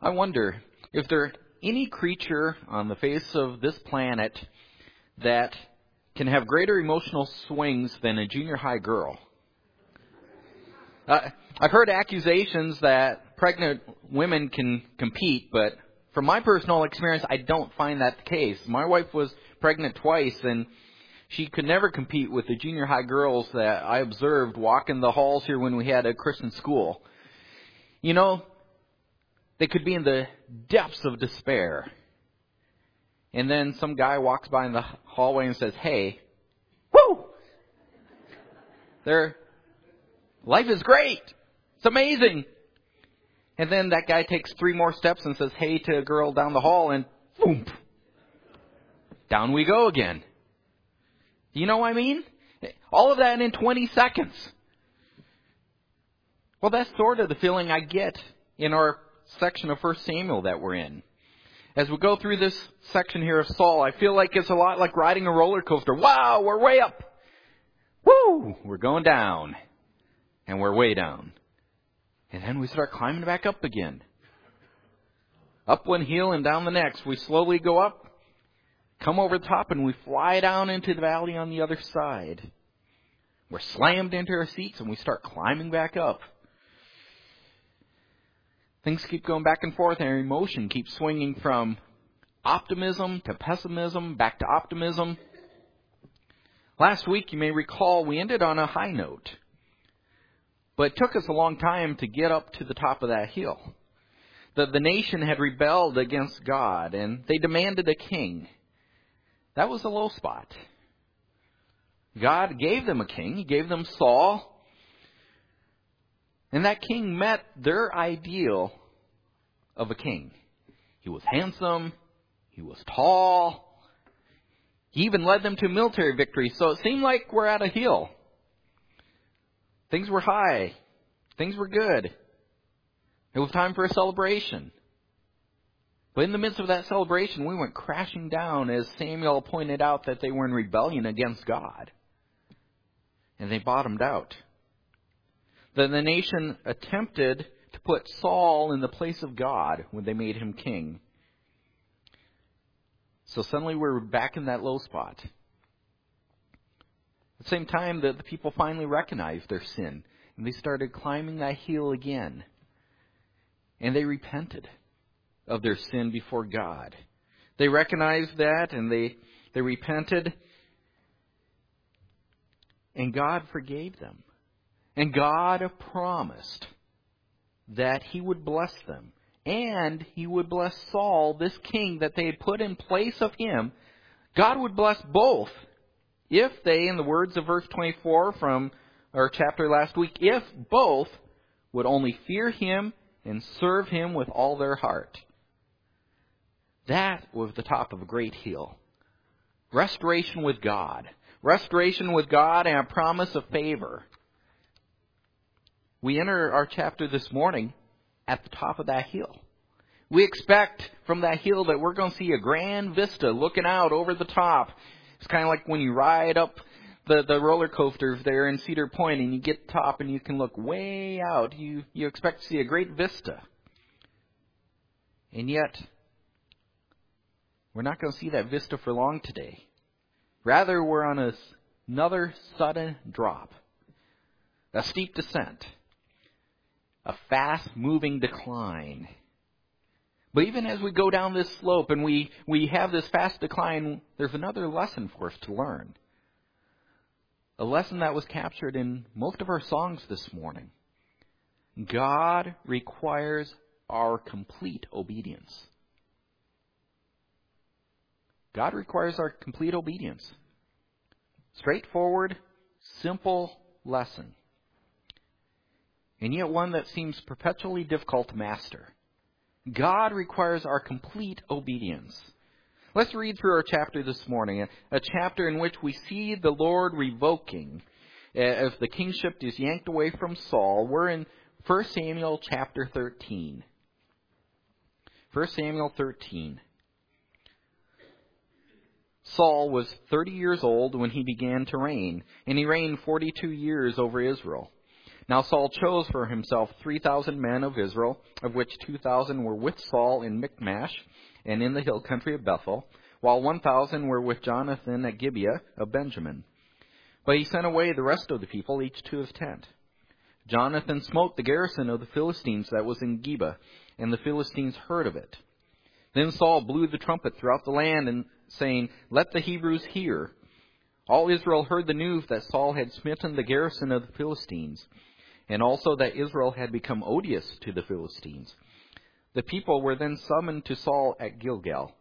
I wonder if there any creature on the face of this planet that can have greater emotional swings than a junior high girl. I've heard accusations that pregnant women can compete, but from my personal experience, I don't find that the case. My wife was pregnant twice, and she could never compete with the junior high girls that I observed walking the halls here when we had a Christian school. You know, they could be in the depths of despair. And then some guy walks by in the hallway and says, "Hey, woo! Their life is great. It's amazing." And then that guy takes 3 more steps and says, "Hey," to a girl down the hall, and boom, down we go again. Do you know what I mean? All of that in 20 seconds. Well, that's sort of the feeling I get in our section of 1 Samuel that we're in. As we go through this section here of Saul, I feel like it's a lot like riding a roller coaster. Wow, we're way up. Woo, we're going down. And we're way down. And then we start climbing back up again. Up one hill and down the next. We slowly go up, come over the top, and we fly down into the valley on the other side. We're slammed into our seats and we start climbing back up. Things keep going back and forth, and our emotion keeps swinging from optimism to pessimism, back to optimism. Last week, you may recall, we ended on a high note. But it took us a long time to get up to the top of that hill. The nation had rebelled against God, and they demanded a king. That was a low spot. God gave them a king. He gave them Saul. And that king met their ideal of a king. He was handsome. He was tall. He even led them to military victory. So it seemed like we're at a hill. Things were high. Things were good. It was time for a celebration. But in the midst of that celebration, we went crashing down as Samuel pointed out that they were in rebellion against God. And they bottomed out. The nation attempted to put Saul in the place of God when they made him king. So suddenly we're back in that low spot. At the same time, the people finally recognized their sin. And they started climbing that hill again. And they repented of their sin before God. They recognized that and they repented. And God forgave them. And God promised that He would bless them. And He would bless Saul, this king that they had put in place of him. God would bless both. If they, in the words of verse 24 from our chapter last week, if both would only fear Him and serve Him with all their heart. That was the top of a great hill. Restoration with God. Restoration with God and a promise of favor. We enter our chapter this morning at the top of that hill. We expect from that hill that we're going to see a grand vista looking out over the top. It's kind of like when you ride up the roller coaster there in Cedar Point and you get to the top and you can look way out. You expect to see a great vista. And yet, we're not going to see that vista for long today. Rather, we're on another sudden drop. A steep descent. A fast-moving decline. But even as we go down this slope and we have this fast decline, there's another lesson for us to learn. A lesson that was captured in most of our songs this morning. God requires our complete obedience. God requires our complete obedience. Straightforward, simple lesson. And yet one that seems perpetually difficult to master. God requires our complete obedience. Let's read through our chapter this morning, a chapter in which we see the Lord revoking as the kingship is yanked away from Saul. We're in 1 Samuel chapter 13. 1 Samuel 13. Saul was 30 years old when he began to reign, and he reigned 42 years over Israel. Now Saul chose for himself 3,000 men of Israel, of which 2,000 were with Saul in Michmash and in the hill country of Bethel, while 1,000 were with Jonathan at Gibeah of Benjamin. But he sent away the rest of the people, each to his tent. Jonathan smote the garrison of the Philistines that was in Geba, and the Philistines heard of it. Then Saul blew the trumpet throughout the land, and saying, Let the Hebrews hear. All Israel heard the news that Saul had smitten the garrison of the Philistines, and also that Israel had become odious to the Philistines. The people were then summoned to Saul at Gilgal.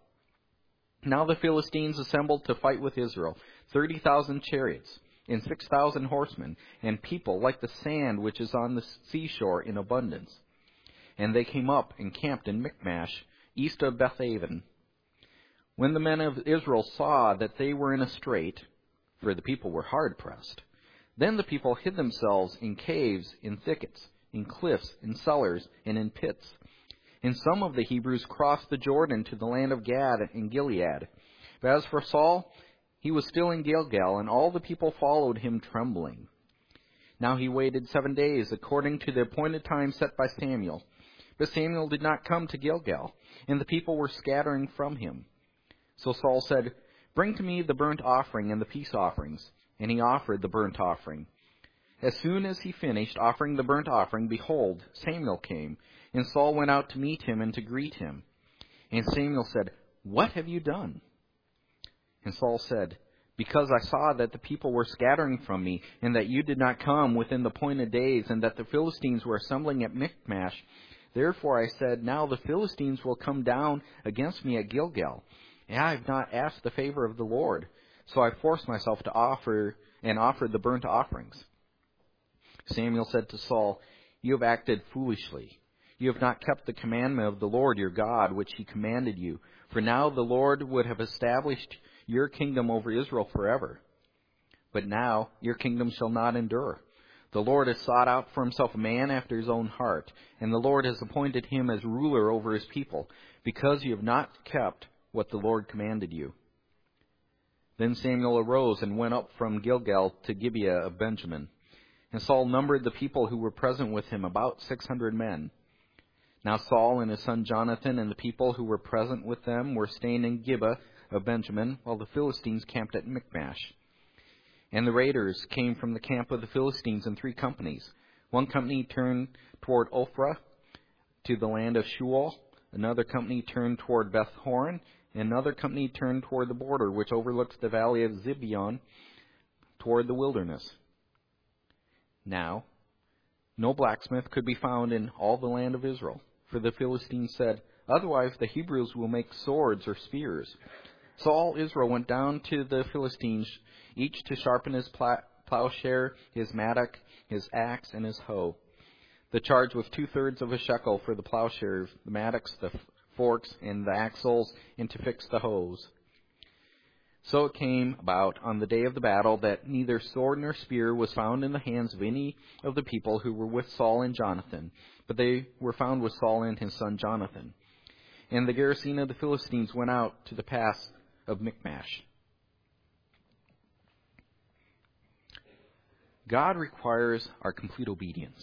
Now the Philistines assembled to fight with Israel, 30,000 chariots, and 6,000 horsemen, and people like the sand which is on the seashore in abundance. And they came up and camped in Michmash, east of Bethaven. When the men of Israel saw that they were in a strait, for the people were hard pressed, then the people hid themselves in caves, in thickets, in cliffs, in cellars, and in pits. And some of the Hebrews crossed the Jordan to the land of Gad and Gilead. But as for Saul, he was still in Gilgal, and all the people followed him trembling. Now he waited 7 days, according to the appointed time set by Samuel. But Samuel did not come to Gilgal, and the people were scattering from him. So Saul said, Bring to me the burnt offering and the peace offerings. And he offered the burnt offering. As soon as he finished offering the burnt offering, behold, Samuel came, and Saul went out to meet him and to greet him. And Samuel said, What have you done? And Saul said, Because I saw that the people were scattering from me, and that you did not come within the appointed days, and that the Philistines were assembling at Michmash. Therefore I said, Now the Philistines will come down against me at Gilgal. And I have not asked the favor of the Lord. So I forced myself to offered the burnt offerings. Samuel said to Saul, You have acted foolishly. You have not kept the commandment of the Lord your God, which he commanded you. For now the Lord would have established your kingdom over Israel forever. But now your kingdom shall not endure. The Lord has sought out for himself a man after his own heart, and the Lord has appointed him as ruler over his people, because you have not kept what the Lord commanded you. Then Samuel arose and went up from Gilgal to Gibeah of Benjamin. And Saul numbered the people who were present with him, about 600 men. Now Saul and his son Jonathan and the people who were present with them were staying in Gibeah of Benjamin, while the Philistines camped at Michmash. And the raiders came from the camp of the Philistines in 3 companies. One company turned toward Ophrah to the land of Shual. Another company turned toward Beth-horon. And another company turned toward the border, which overlooks the valley of Zibeon, toward the wilderness. Now, no blacksmith could be found in all the land of Israel, for the Philistines said, Otherwise the Hebrews will make swords or spears. So all Israel went down to the Philistines, each to sharpen his plowshare, his mattock, his axe, and his hoe. The charge was 2/3 of a shekel for the plowshares, the mattocks, the forks, and the axles, and to fix the hoes. So it came about on the day of the battle that neither sword nor spear was found in the hands of any of the people who were with Saul and Jonathan, but they were found with Saul and his son Jonathan. And the garrison of the Philistines went out to the pass of Michmash. God requires our complete obedience.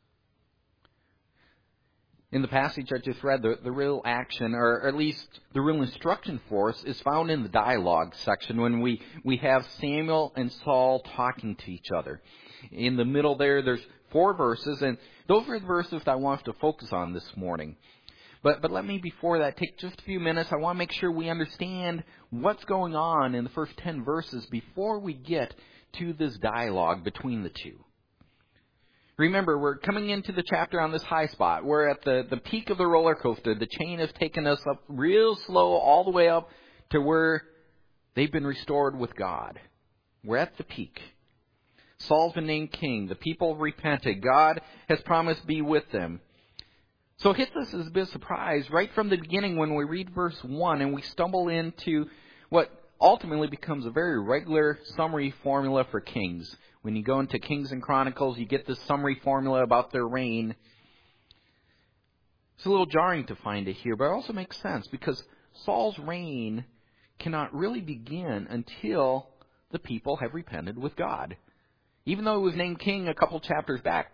In the passage I just read, the real action, or at least the real instruction for us, is found in the dialogue section when we have Samuel and Saul talking to each other. In the middle there's 4 verses, and those are the verses that I want to focus on this morning. But let me, before that, take just a few minutes. I want to make sure we understand what's going on in the first 10 verses before we get to this dialogue between the two. Remember, we're coming into the chapter on this high spot. We're at the peak of the roller coaster. The chain has taken us up real slow all the way up to where they've been restored with God. We're at the peak. Saul's been named king. The people have repented. God has promised to be with them. So it hits us as a bit of surprise right from the beginning when we read verse 1 and we stumble into what ultimately becomes a very regular summary formula for kings. When you go into Kings and Chronicles, you get this summary formula about their reign. It's a little jarring to find it here, but it also makes sense because Saul's reign cannot really begin until the people have repented with God. Even though he was named king a couple chapters back,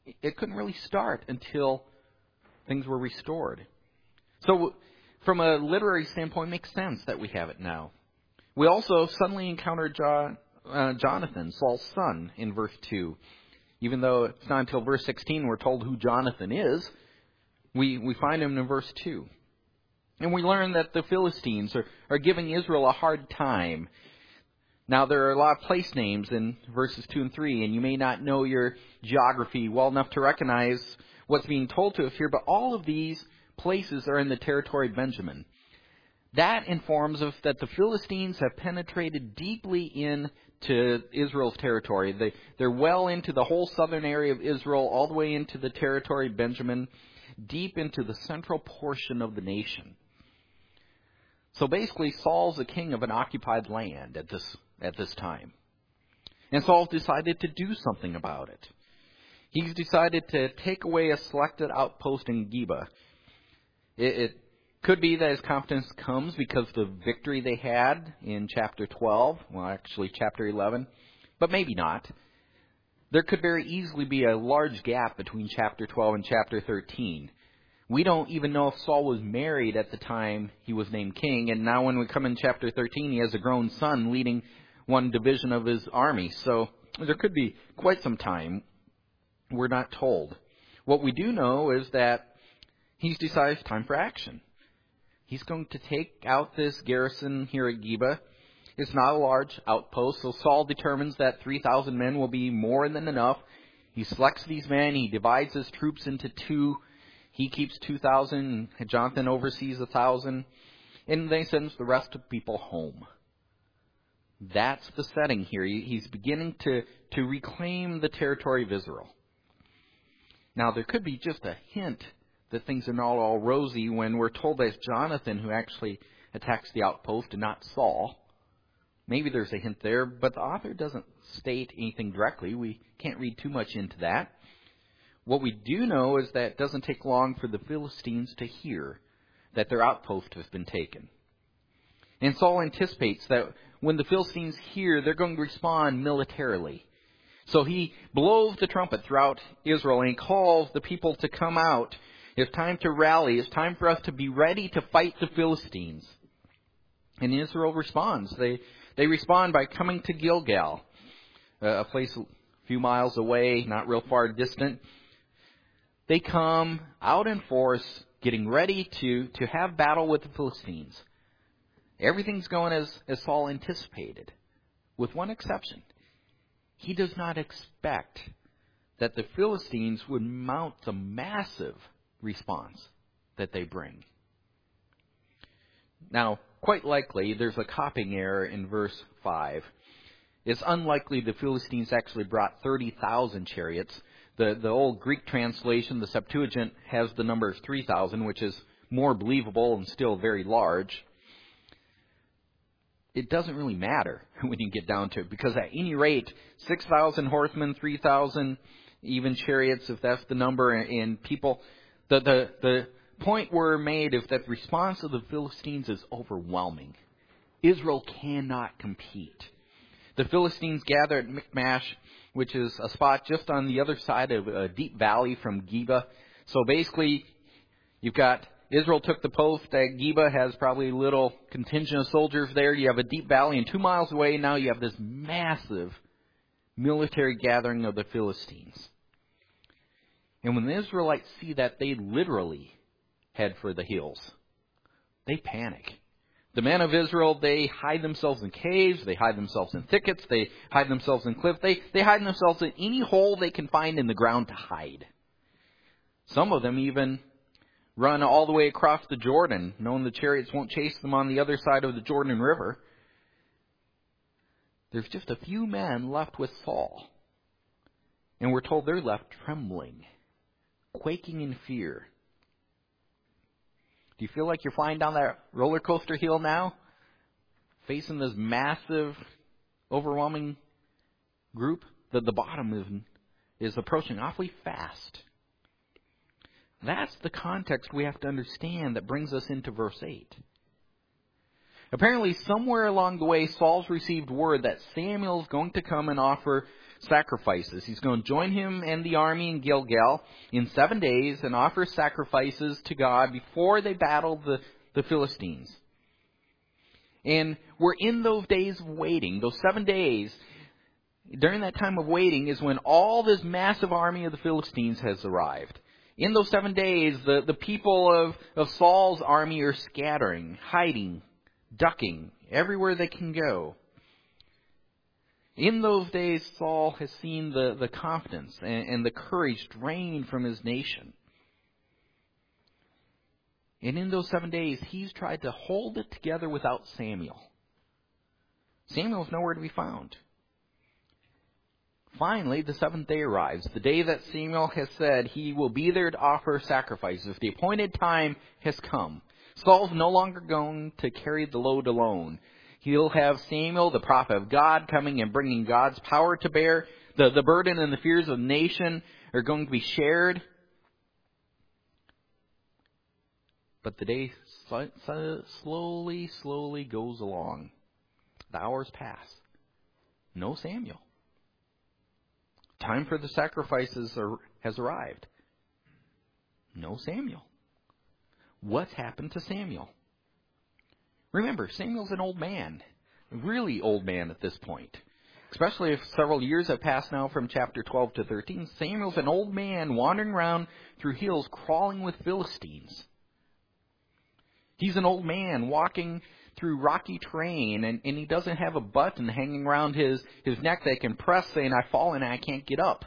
it couldn't really start until things were restored. So from a literary standpoint, it makes sense that we have it now. We also suddenly encounter Jonathan, Saul's son, in verse 2. Even though it's not until verse 16 we're told who Jonathan is, we find him in verse 2. And we learn that the Philistines are giving Israel a hard time. Now, there are a lot of place names in verses 2 and 3, and you may not know your geography well enough to recognize what's being told to us here, but all of these places are in the territory of Benjamin. That informs us that the Philistines have penetrated deeply into Israel's territory. They're well into the whole southern area of Israel, all the way into the territory of Benjamin, deep into the central portion of the nation. So basically, Saul's a king of an occupied land at this time. And Saul decided to do something about it. He's decided to take away a selected outpost in Geba. It could be that his confidence comes because of the victory they had in chapter 12, well, actually chapter 11, but maybe not. There could very easily be a large gap between chapter 12 and chapter 13. We don't even know if Saul was married at the time he was named king, and now when we come in chapter 13, he has a grown son leading one division of his army. So there could be quite some time. We're not told. What we do know is that he's decided it's time for action. He's going to take out this garrison here at Geba. It's not a large outpost, so Saul determines that 3,000 men will be more than enough. He selects these men. He divides his troops into two. He keeps 2,000. Jonathan oversees 1,000. And then he sends the rest of the people home. That's the setting here. He's beginning to reclaim the territory of Israel. Now, there could be just a hint that things are not all rosy when we're told that it's Jonathan who actually attacks the outpost and not Saul. Maybe there's a hint there, but the author doesn't state anything directly. We can't read too much into that. What we do know is that it doesn't take long for the Philistines to hear that their outpost has been taken. And Saul anticipates that when the Philistines hear, they're going to respond militarily. So he blows the trumpet throughout Israel and he calls the people to come out. It's time to rally. It's time for us to be ready to fight the Philistines. And Israel responds. They respond by coming to Gilgal, a place a few miles away, not real far distant. They come out in force, getting ready to have battle with the Philistines. Everything's going as Saul anticipated, with one exception. He does not expect that the Philistines would mount the massive response that they bring. Now, quite likely, there's a copying error in verse 5. It's unlikely the Philistines actually brought 30,000 chariots. The old Greek translation, the Septuagint, has the number 3,000, which is more believable and still very large. It doesn't really matter when you get down to it, because at any rate, 6,000 horsemen, 3,000 even chariots, if that's the number, and people, the point we're made is that the response of the Philistines is overwhelming. Israel cannot compete. The Philistines gather at Michmash, which is a spot just on the other side of a deep valley from Geba. So basically, you've got Israel took the post at Geba, has probably a little contingent of soldiers there. You have a deep valley, and 2 miles away now you have this massive military gathering of the Philistines. And when the Israelites see that, they literally head for the hills. They panic. The men of Israel, they hide themselves in caves, they hide themselves in thickets, they hide themselves in cliffs, they hide themselves in any hole they can find in the ground to hide. Some of them even run all the way across the Jordan, knowing the chariots won't chase them on the other side of the Jordan River. There's just a few men left with Saul. And we're told they're left trembling, quaking in fear. Do you feel like you're flying down that roller coaster hill now? Facing this massive, overwhelming group? The bottom is approaching awfully fast. That's the context we have to understand that brings us into verse 8. Apparently, somewhere along the way, Saul's received word that Samuel's going to come and offer sacrifices. He's going to join him and the army in Gilgal in 7 days and offer sacrifices to God before they battle the Philistines. And we're in those days of waiting, those 7 days. During that time of waiting is when all this massive army of the Philistines has arrived. In those 7 days, the people of Saul's army are scattering, hiding, ducking, everywhere they can go. In those days, Saul has seen the confidence and the courage drained from his nation. And in those 7 days, he's tried to hold it together without Samuel. Samuel's nowhere to be found. Finally, the 7th day arrives, the day that Samuel has said he will be there to offer sacrifices. The appointed time has come. Saul's no longer going to carry the load alone. He'll have Samuel, the prophet of God, coming and bringing God's power to bear. The burden and the fears of the nation are going to be shared. But the day slowly goes along. The hours pass. No Samuel. Time for the sacrifices has arrived. No Samuel. What's happened to Samuel? Remember, Samuel's an old man. A really old man at this point. Especially if several years have passed now from chapter 12 to 13. Samuel's an old man wandering around through hills crawling with Philistines. He's an old man walking through rocky terrain, and he doesn't have a button hanging around his neck that can press saying, "I've fallen and I can't get up."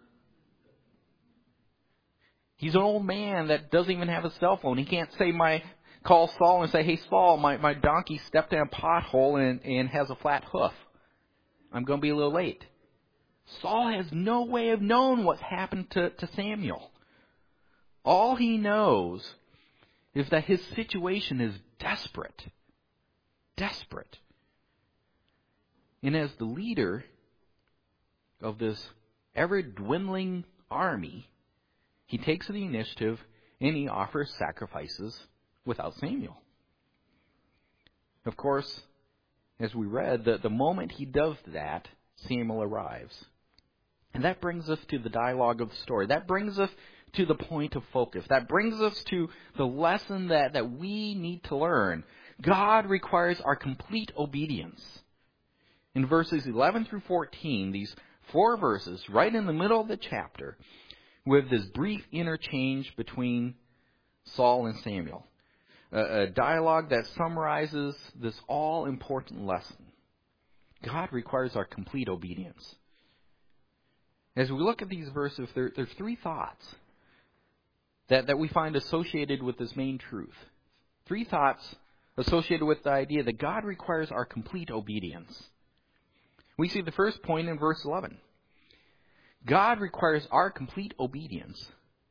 He's an old man that doesn't even have a cell phone. He can't call Saul and say, "Hey Saul, my donkey stepped in a pothole and has a flat hoof. I'm going to be a little late." Saul has no way of knowing what's happened to Samuel. All he knows is that his situation is desperate. Desperate. And as the leader of this ever-dwindling army, he takes the initiative and he offers sacrifices without Samuel. Of course, as we read, the moment he does that, Samuel arrives. And that brings us to the dialogue of the story. That brings us to the point of focus. That brings us to the lesson that we need to learn. God requires our complete obedience. In verses 11 through 14, these 4 verses, right in the middle of the chapter, with this brief interchange between Saul and Samuel. A dialogue that summarizes this all-important lesson. God requires our complete obedience. As we look at these verses, there's 3 thoughts that we find associated with this main truth. 3 thoughts associated with the idea that God requires our complete obedience. We see the first point in verse 11. God requires our complete obedience.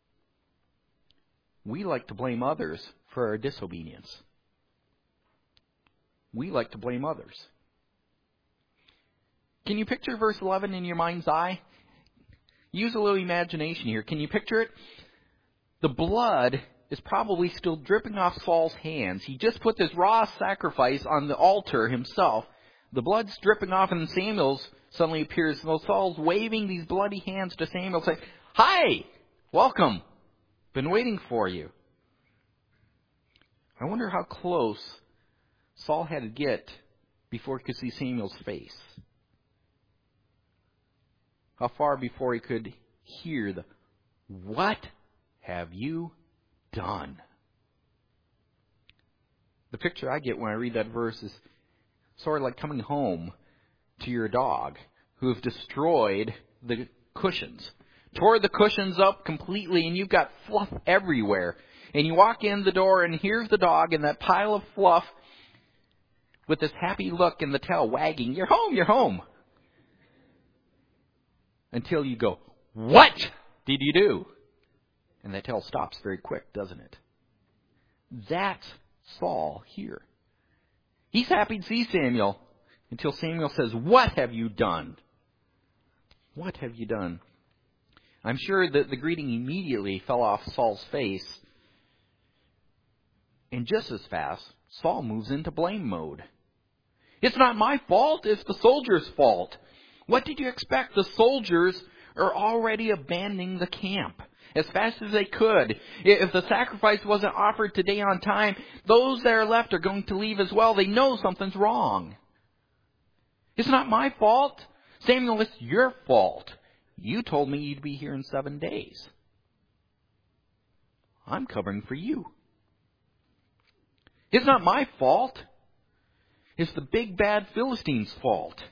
We like to blame others for our disobedience. We like to blame others. Can you picture verse 11 in your mind's eye? Use a little imagination here. Can you picture it? The blood is probably still dripping off Saul's hands. He just put this raw sacrifice on the altar himself. The blood's dripping off, and Samuel suddenly appears. So Saul's waving these bloody hands to Samuel, saying, "Hi! Welcome! Been waiting for you." I wonder how close Saul had to get before he could see Samuel's face. How far before he could hear the, "What have you done?" The picture I get when I read that verse is sort of like coming home to your dog who have destroyed the cushions. Tore the cushions up completely, and you've got fluff everywhere. And you walk in the door, and here's the dog in that pile of fluff with this happy look and the tail wagging. "You're home, you're home." Until you go, "What did you do?" And that tail stops very quick, doesn't it? That's Saul here. He's happy to see Samuel until Samuel says, "What have you done?" What have you done? I'm sure that the greeting immediately fell off Saul's face. And just as fast, Saul moves into blame mode. "It's not my fault, it's the soldier's fault. What did you expect? The soldiers are already abandoning the camp as fast as they could. If the sacrifice wasn't offered today on time, those that are left are going to leave as well. They know something's wrong. It's not my fault. Samuel, it's your fault. You told me you'd be here in 7 days. I'm covering for you. It's not my fault. It's the big bad Philistines' fault.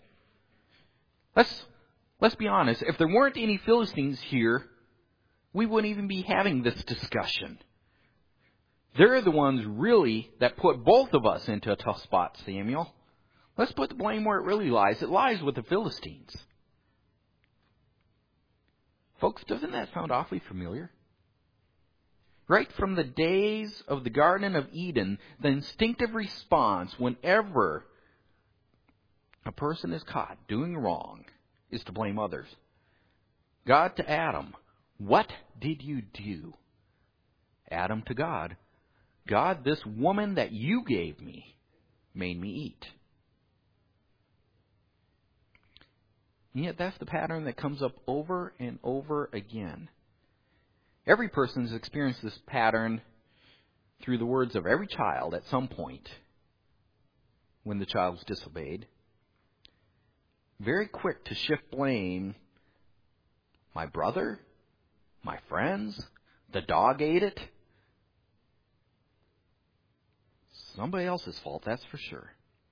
Let's be honest. If there weren't any Philistines here, we wouldn't even be having this discussion. They're the ones really that put both of us into a tough spot, Samuel. Let's put the blame where it really lies. It lies with the Philistines. Folks, doesn't that sound awfully familiar? Right from the days of the Garden of Eden, the instinctive response whenever a person is caught doing wrong is to blame others. God to Adam, what did you do? Adam to God, God, this woman that you gave me made me eat. And yet that's the pattern that comes up over and over again. Every person has experienced this pattern through the words of every child at some point when the child was disobeyed. Very quick to shift blame. My brother, my friends, the dog ate it. Somebody else's fault, that's for sure.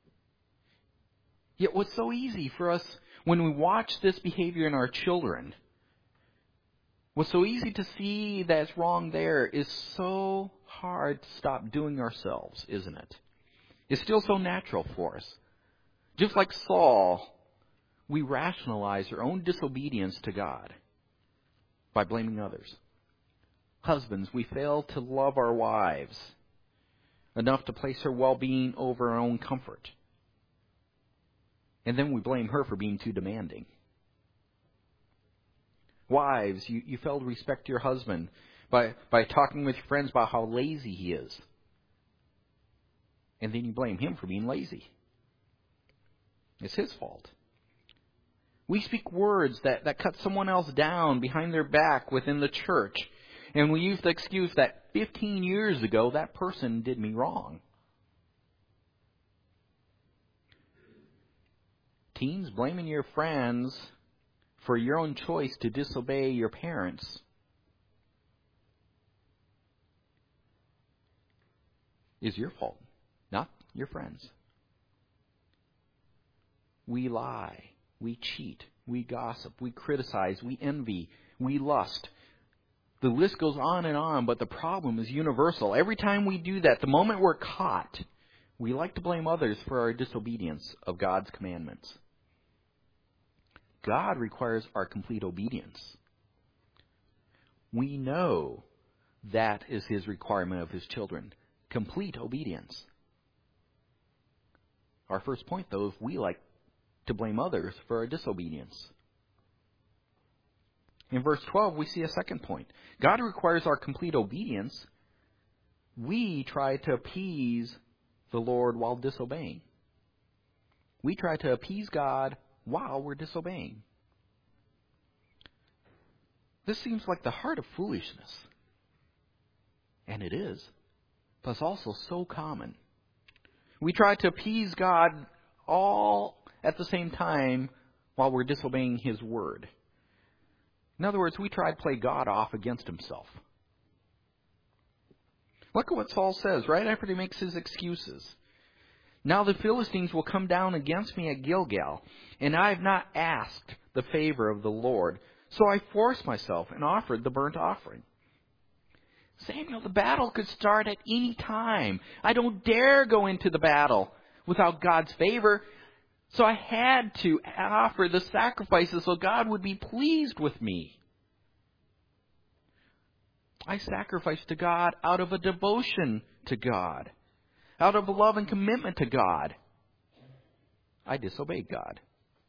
Yet what's so easy for us when we watch this behavior in our children, what's so easy to see that's wrong there is so hard to stop doing ourselves, isn't it? It's still so natural for us. Just like Saul, we rationalize our own disobedience to God by blaming others. Husbands, we fail to love our wives enough to place her well-being over our own comfort. And then we blame her for being too demanding. Wives, you fail to respect your husband by talking with your friends about how lazy he is. And then you blame him for being lazy. It's his fault. We speak words that cut someone else down behind their back within the church. And we use the excuse that 15 years ago that person did me wrong. Teens, blaming your friends for your own choice to disobey your parents is your fault, not your friends. We lie, we cheat, we gossip, we criticize, we envy, we lust. The list goes on, but the problem is universal. Every time we do that, the moment we're caught, we like to blame others for our disobedience of God's commandments. God requires our complete obedience. We know that is His requirement of His children. Complete obedience. Our first point, though, is we like to blame others for our disobedience. In verse 12, we see a second point. God requires our complete obedience. We try to appease the Lord while disobeying. We try to appease God while we're disobeying. This seems like the heart of foolishness. And it is. But it's also so common. We try to appease God all at the same time while we're disobeying His word. In other words, we try to play God off against Himself. Look at what Saul says right after he makes his excuses. Now the Philistines will come down against me at Gilgal, and I have not asked the favor of the Lord. So I forced myself and offered the burnt offering. Samuel, the battle could start at any time. I don't dare go into the battle without God's favor. So I had to offer the sacrifices so God would be pleased with me. I sacrificed to God out of a devotion to God, out of love and commitment to God. I disobeyed God.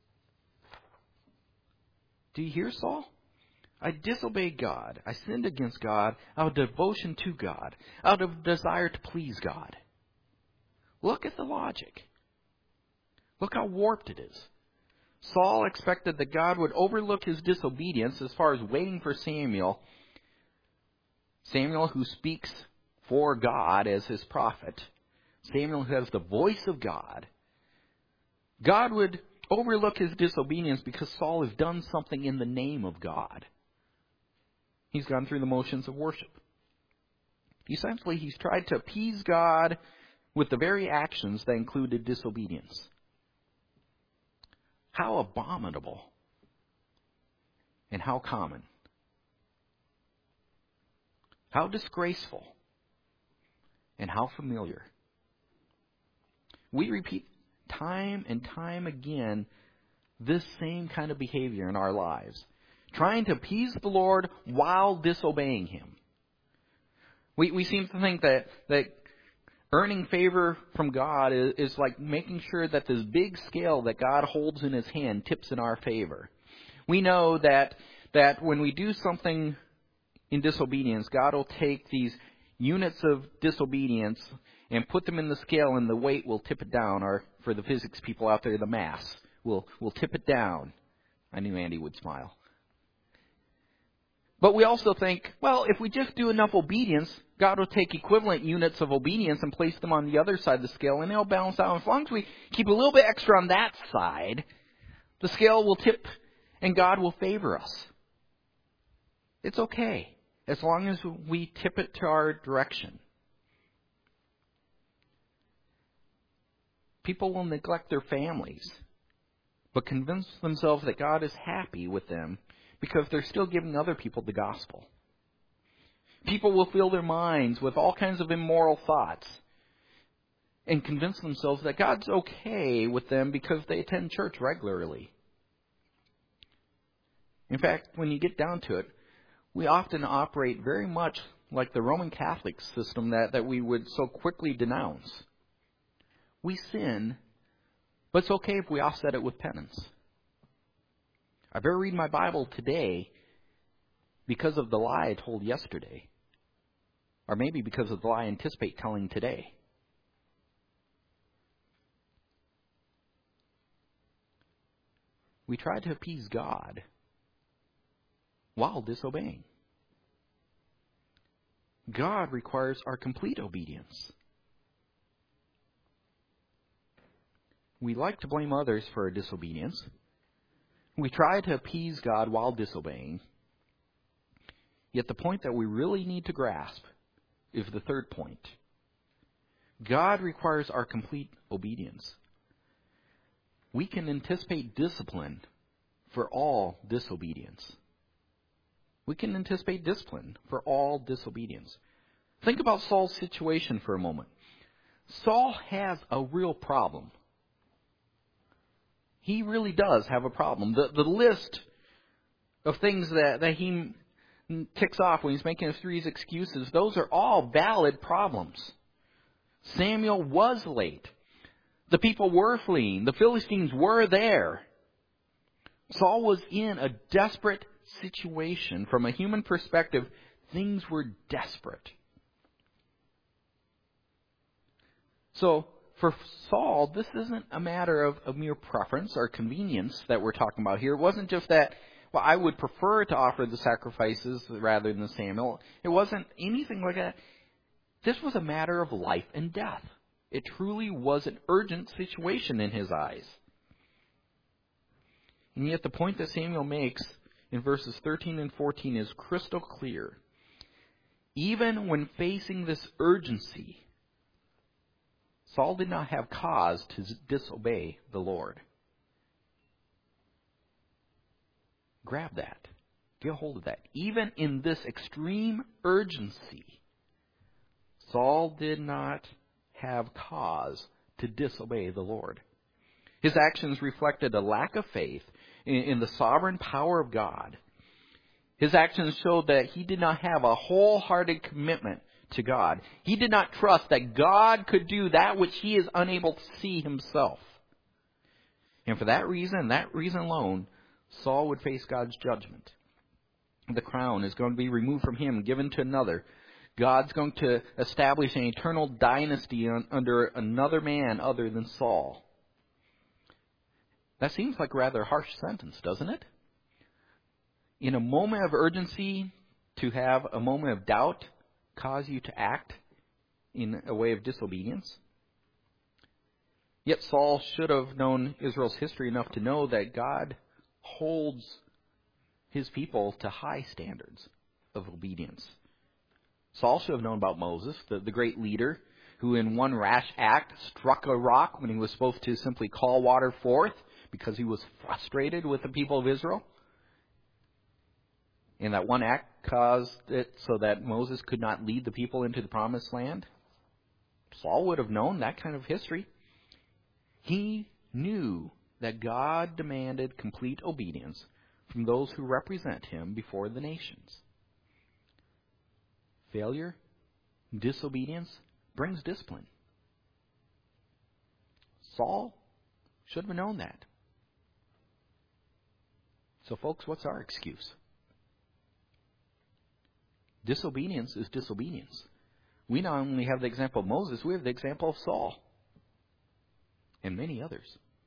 Do you hear, Saul? I disobeyed God. I sinned against God out of devotion to God, out of desire to please God. Look at the logic. Look how warped it is. Saul expected that God would overlook his disobedience as far as waiting for Samuel. Samuel, who speaks for God as his prophet. Samuel, who has the voice of God. God would overlook his disobedience because Saul has done something in the name of God. He's gone through the motions of worship. Essentially, he's tried to appease God with the very actions that included disobedience. How abominable and how common. How disgraceful and how familiar. We repeat time and time again this same kind of behavior in our lives, trying to appease the Lord while disobeying Him. We seem to think that earning favor from God is like making sure that this big scale that God holds in His hand tips in our favor. We know that when we do something in disobedience, God will take these units of disobedience and put them in the scale, and the weight will tip it down. Or for the physics people out there, the mass will tip it down. I knew Andy would smile. But we also think, well, if we just do enough obedience, God will take equivalent units of obedience and place them on the other side of the scale, and they'll balance out. As long as we keep a little bit extra on that side, the scale will tip and God will favor us. It's okay, as long as we tip it to our direction. People will neglect their families, but convince themselves that God is happy with them because they're still giving other people the gospel. People will fill their minds with all kinds of immoral thoughts and convince themselves that God's okay with them because they attend church regularly. In fact, when you get down to it, we often operate very much like the Roman Catholic system that we would so quickly denounce. We sin, but it's okay if we offset it with penance. I better read my Bible today because of the lie I told yesterday. Or maybe because of the lie I anticipate telling today. We try to appease God while disobeying. God requires our complete obedience. We like to blame others for our disobedience. We try to appease God while disobeying. Yet the point that we really need to grasp is the third point. God requires our complete obedience. We can anticipate discipline for all disobedience. We can anticipate discipline for all disobedience. Think about Saul's situation for a moment. Saul has a real problem. He really does have a problem. The list of things that he ticks off when he's making his 3 excuses, those are all valid problems. Samuel was late. The people were fleeing. The Philistines were there. Saul was in a desperate situation. From a human perspective, things were desperate. So, for Saul, this isn't a matter of mere preference or convenience that we're talking about here. It wasn't just that, well, I would prefer to offer the sacrifices rather than Samuel. It wasn't anything like that. This was a matter of life and death. It truly was an urgent situation in his eyes. And yet the point that Samuel makes in verses 13 and 14 is crystal clear. Even when facing this urgency, Saul did not have cause to disobey the Lord. Grab that. Get a hold of that. Even in this extreme urgency, Saul did not have cause to disobey the Lord. His actions reflected a lack of faith in the sovereign power of God. His actions showed that he did not have a wholehearted commitment to God. He did not trust that God could do that which he is unable to see himself. And for that reason alone, Saul would face God's judgment. The crown is going to be removed from him, given to another. God's going to establish an eternal dynasty under another man other than Saul. That seems like a rather harsh sentence, doesn't it? In a moment of urgency, to have a moment of doubt cause you to act in a way of disobedience? Yet Saul should have known Israel's history enough to know that God holds his people to high standards of obedience. Saul should have known about Moses, the great leader, who in one rash act struck a rock when he was supposed to simply call water forth because he was frustrated with the people of Israel. And that one act caused it so that Moses could not lead the people into the promised land. Saul would have known that kind of history. He knew that God demanded complete obedience from those who represent him before the nations. Failure, disobedience, brings discipline. Saul should have known that. So folks, what's our excuse? Disobedience is disobedience. We not only have the example of Moses, we have the example of Saul and many others.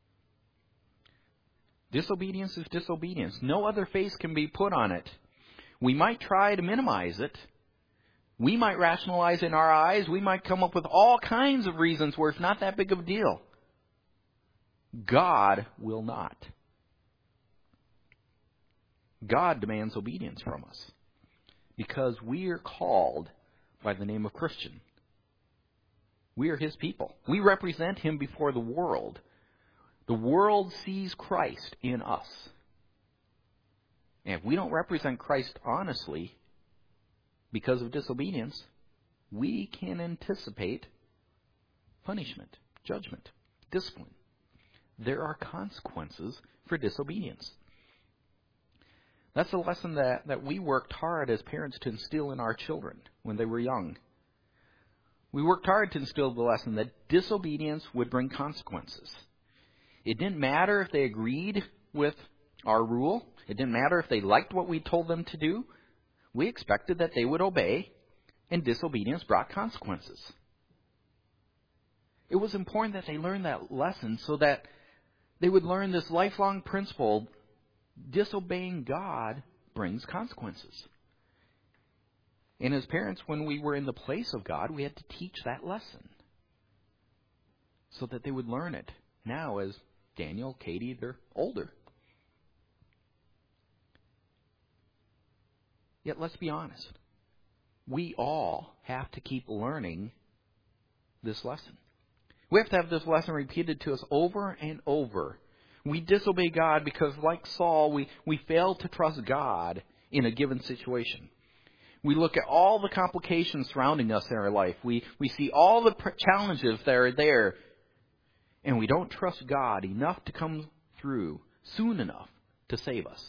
Disobedience is disobedience. No other face can be put on it. We might try to minimize it. We might rationalize in our eyes. We might come up with all kinds of reasons where it's not that big of a deal. God will not. God demands obedience from us because we are called by the name of Christian. We are his people. We represent him before the world. The world sees Christ in us. And if we don't represent Christ honestly because of disobedience, we can anticipate punishment, judgment, discipline. There are consequences for disobedience. That's a lesson that we worked hard as parents to instill in our children when they were young. We worked hard to instill the lesson that disobedience would bring consequences. It didn't matter if they agreed with our rule. It didn't matter if they liked what we told them to do. We expected that they would obey, and disobedience brought consequences. It was important that they learn that lesson so that they would learn this lifelong principle: disobeying God brings consequences. And as parents, when we were in the place of God, we had to teach that lesson so that they would learn it. Now, as Daniel, Katie, they're older. Yet, let's be honest. We all have to keep learning this lesson. We have to have this lesson repeated to us over and over. We disobey God because, like Saul, we fail to trust God in a given situation. We look at all the complications surrounding us in our life. We see all the challenges that are there, and we don't trust God enough to come through soon enough to save us.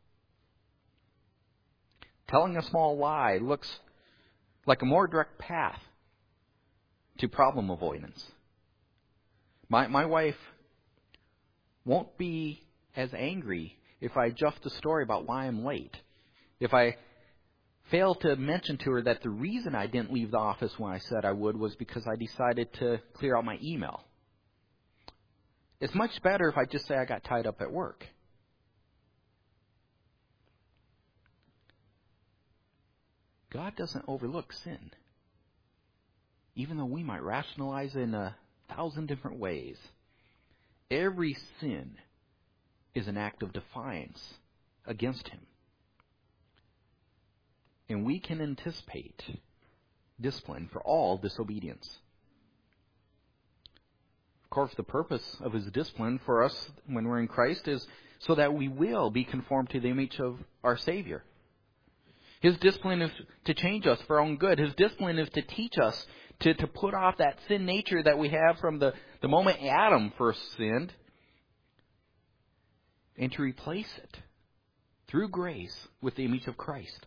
Telling a small lie looks like a more direct path to problem avoidance. My wife won't be as angry if I adjust the story about why I'm late. If I fail to mention to her that the reason I didn't leave the office when I said I would was because I decided to clear out my email. It's much better if I just say I got tied up at work. God doesn't overlook sin, even though we might rationalize in 1,000 different ways. Every sin is an act of defiance against him. And we can anticipate discipline for all disobedience. Of course, the purpose of his discipline for us when we're in Christ is so that we will be conformed to the image of our Savior. His discipline is to change us for our own good. His discipline is to teach us to put off that sin nature that we have from the moment Adam first sinned, and to replace it through grace with the image of Christ.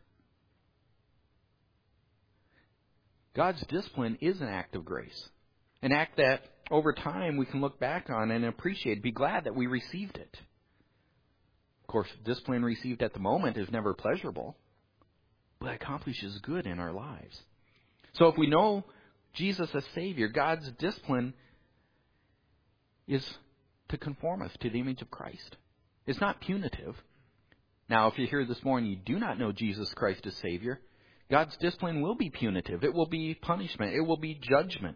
God's discipline is an act of grace, an act that over time we can look back on and appreciate, be glad that we received it. Of course, discipline received at the moment is never pleasurable, but it accomplishes good in our lives. So if we know Jesus as Savior, God's discipline is to conform us to the image of Christ. It's not punitive. Now, if you're here this morning, you do not know Jesus Christ as Savior, God's discipline will be punitive. It will be punishment. It will be judgment.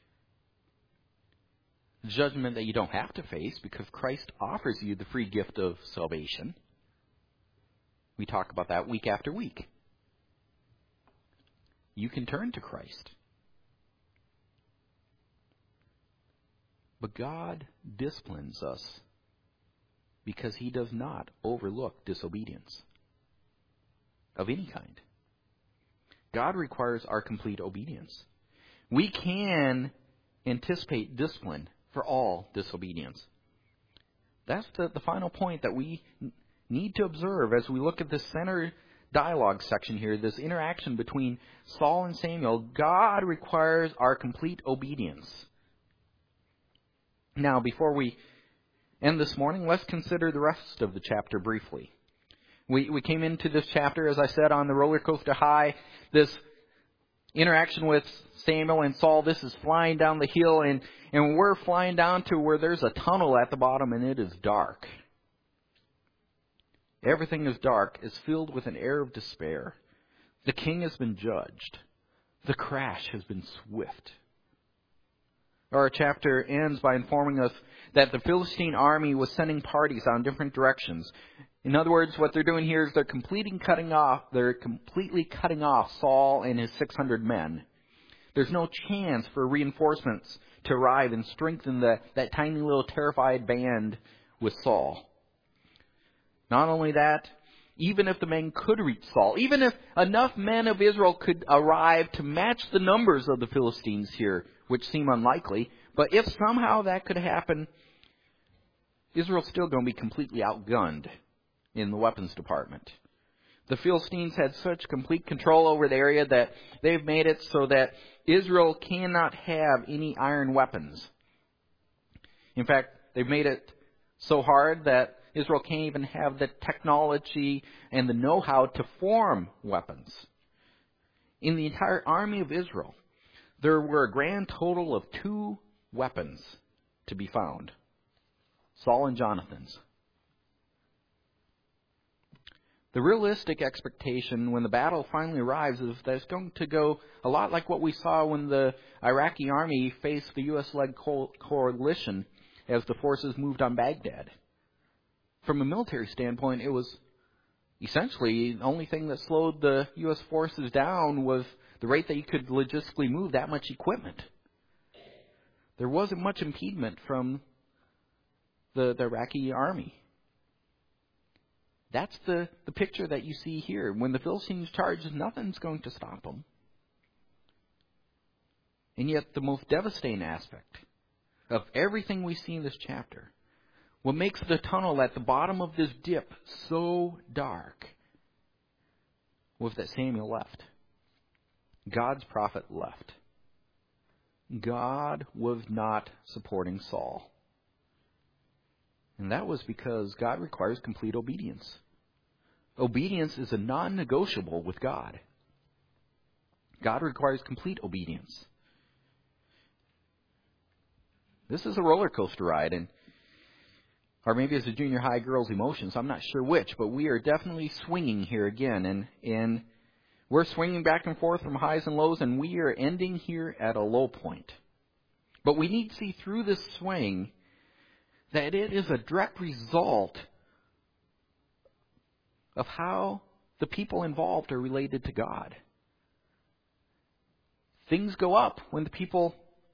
Judgment that you don't have to face because Christ offers you the free gift of salvation. We talk about that week after week. You can turn to Christ. But God disciplines us because He does not overlook disobedience of any kind. God requires our complete obedience. We can anticipate discipline for all disobedience. That's the final point that we need to observe as we look at this center dialogue section here, this interaction between Saul and Samuel. God requires our complete obedience. Now, before we end this morning, let's consider the rest of the chapter briefly. We came into this chapter, as I said, on the roller coaster high. This interaction with Samuel and Saul, this is flying down the hill, and we're flying down to where there's a tunnel at the bottom, and it is dark. Everything is dark, is filled with an air of despair. The king has been judged. The crash has been swift. Our chapter ends by informing us that the Philistine army was sending parties on different directions. In other words, what they're doing here is they're completely cutting off Saul and his 600 men. There's no chance for reinforcements to arrive and strengthen that tiny little terrified band with Saul. Not only that, even if the men could reach Saul, even if enough men of Israel could arrive to match the numbers of the Philistines here, which seem unlikely, but if somehow that could happen, Israel's still going to be completely outgunned in the weapons department. The Philistines had such complete control over the area that they've made it so that Israel cannot have any iron weapons. In fact, they've made it so hard that Israel can't even have the technology and the know-how to form weapons. In the entire army of Israel, there were a grand total of 2 weapons to be found. Saul and Jonathan's. The realistic expectation when the battle finally arrives is that it's going to go a lot like what we saw when the Iraqi army faced the U.S.-led coalition as the forces moved on Baghdad. From a military standpoint, it was essentially the only thing that slowed the U.S. forces down was the rate that you could logistically move that much equipment. There wasn't much impediment from the Iraqi army. That's the picture that you see here. When the Philistines charge, nothing's going to stop them. And yet the most devastating aspect of everything we see in this chapter, what makes the tunnel at the bottom of this dip so dark, was that Samuel left. God's prophet left. God was not supporting Saul. And that was because God requires complete obedience. Obedience is a non-negotiable with God. God requires complete obedience. This is a roller coaster ride, or maybe it's a junior high girl's emotions. I'm not sure which, but we are definitely swinging here again. And we're swinging back and forth from highs and lows, and we are ending here at a low point. But we need to see through this swing that it is a direct result of how the people involved are related to God. Things go up when the people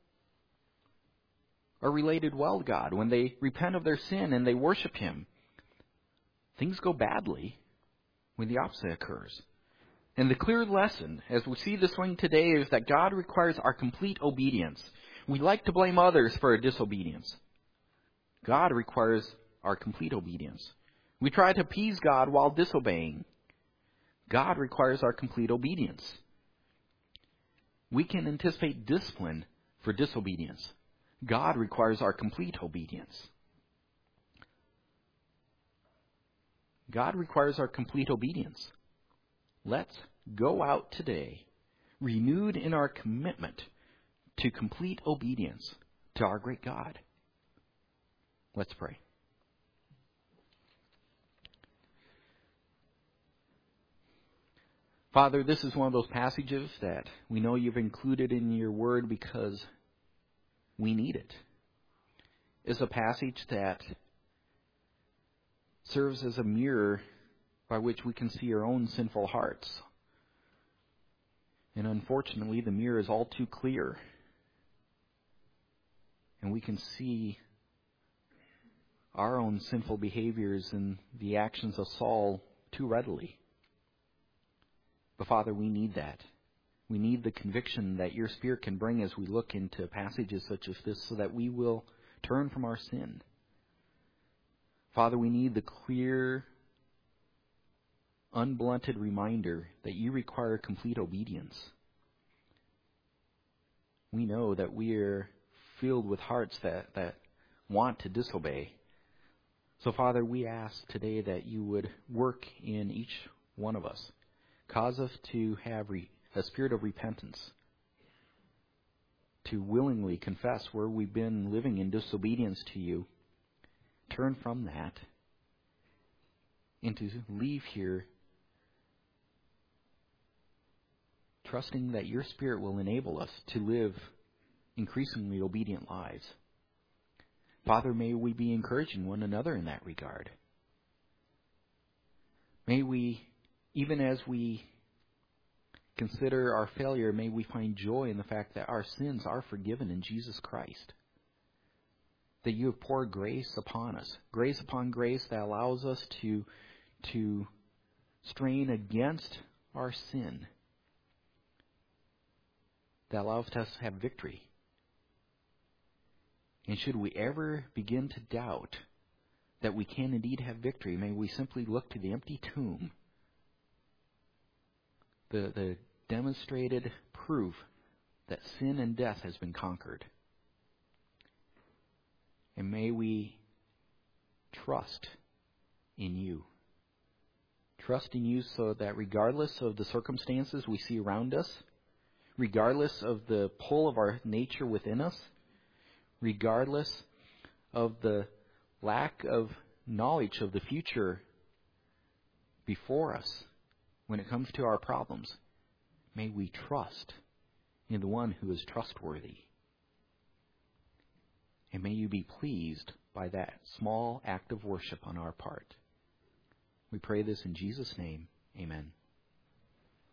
are related well to God, when they repent of their sin and they worship Him. Things go badly when the opposite occurs. And the clear lesson, as we see this swing today, is that God requires our complete obedience. We like to blame others for our disobedience. God requires our complete obedience. We try to appease God while disobeying. God requires our complete obedience. We can anticipate discipline for disobedience. God requires our complete obedience. God requires our complete obedience. Let's go out today, renewed in our commitment to complete obedience to our great God. Let's pray. Father, this is one of those passages that we know you've included in your word because we need it. It's a passage that serves as a mirror by which we can see our own sinful hearts. And unfortunately, the mirror is all too clear. And we can see our own sinful behaviors and the actions of Saul too readily. But Father, we need that. We need the conviction that your Spirit can bring as we look into passages such as this so that we will turn from our sin. Father, we need the clear, unblunted reminder that you require complete obedience. We know that we are filled with hearts that want to disobey. So, Father, we ask today that you would work in each one of us. Cause us to have a spirit of repentance, to willingly confess where we've been living in disobedience to you, turn from that, and to leave here trusting that your Spirit will enable us to live increasingly obedient lives. Father, may we be encouraging one another in that regard. May we, even as we consider our failure, may we find joy in the fact that our sins are forgiven in Jesus Christ. That you have poured grace upon us, grace upon grace that allows us to strain against our sin, that allows us to have victory. And should we ever begin to doubt that we can indeed have victory, may we simply look to the empty tomb, the demonstrated proof that sin and death has been conquered. And may we trust in you. Trust in you so that regardless of the circumstances we see around us, regardless of the pull of our nature within us, regardless of the lack of knowledge of the future before us when it comes to our problems, may we trust in the one who is trustworthy. And may you be pleased by that small act of worship on our part. We pray this in Jesus' name. Amen.